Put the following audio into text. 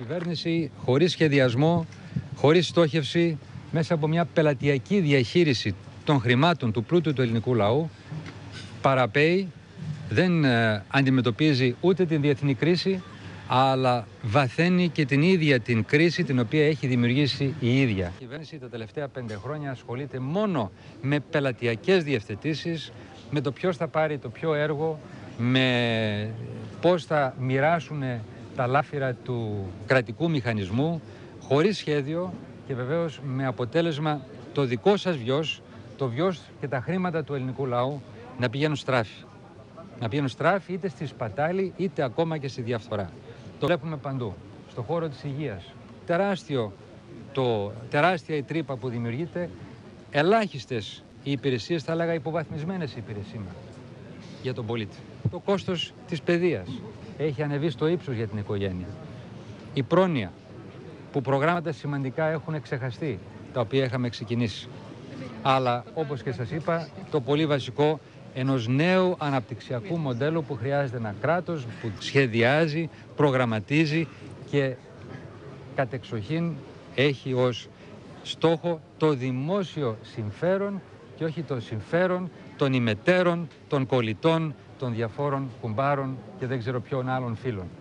Κυβέρνηση χωρίς σχεδιασμό, χωρίς στόχευση, μέσα από μια πελατειακή διαχείριση των χρημάτων του πλούτου του ελληνικού λαού, παραπέει, δεν αντιμετωπίζει ούτε την διεθνή κρίση, αλλά βαθαίνει και την ίδια την κρίση την οποία έχει δημιουργήσει η ίδια. Η κυβέρνηση τα τελευταία 5 χρόνια ασχολείται μόνο με πελατειακές διευθετήσεις, με το ποιος θα πάρει το ποιο έργο, με πώς θα μοιράσουν τα λάφυρα του κρατικού μηχανισμού, χωρίς σχέδιο και βεβαίως με αποτέλεσμα το δικό σας βιος, το βιος και τα χρήματα του ελληνικού λαού να πηγαίνουν στράφη. Να πηγαίνουν στράφη είτε στη σπατάλη είτε ακόμα και στη διαφθορά. Το βλέπουμε παντού. Στον χώρο της υγείας. Τεράστια η τρύπα που δημιουργείται, ελάχιστες οι υπηρεσίες, θα έλεγα υποβαθμισμένες οι υπηρεσίες για τον πολίτη. Το κόστος της παιδείας έχει ανεβεί στο ύψος για την οικογένεια. Η πρόνοια, που προγράμματα σημαντικά έχουν ξεχαστεί, τα οποία είχαμε ξεκινήσει. Αλλά όπως και σας είπα, το πολύ βασικό ενός νέου αναπτυξιακού μοντέλου που χρειάζεται ένα κράτος που σχεδιάζει, προγραμματίζει και κατεξοχήν έχει ως στόχο το δημόσιο συμφέρον και όχι το συμφέρον των ημετέρων, των κολλητών, των διαφόρων κουμπάρων και δεν ξέρω ποιων άλλων φίλων.